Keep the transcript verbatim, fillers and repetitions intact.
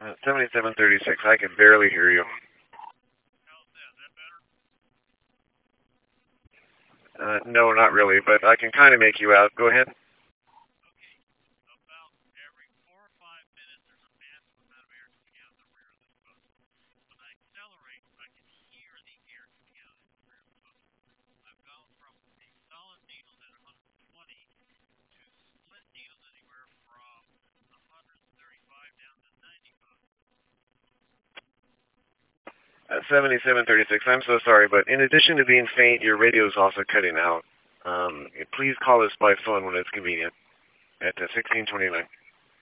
Uh, seventy-seven thirty-six. I can barely hear you. Uh, no, not really, but I can kind of make you out. Go ahead. Uh, seventy-seven thirty-six. I'm so sorry, but in addition to being faint, your radio is also cutting out. Um, please call us by phone when it's convenient at uh, sixteen twenty-nine.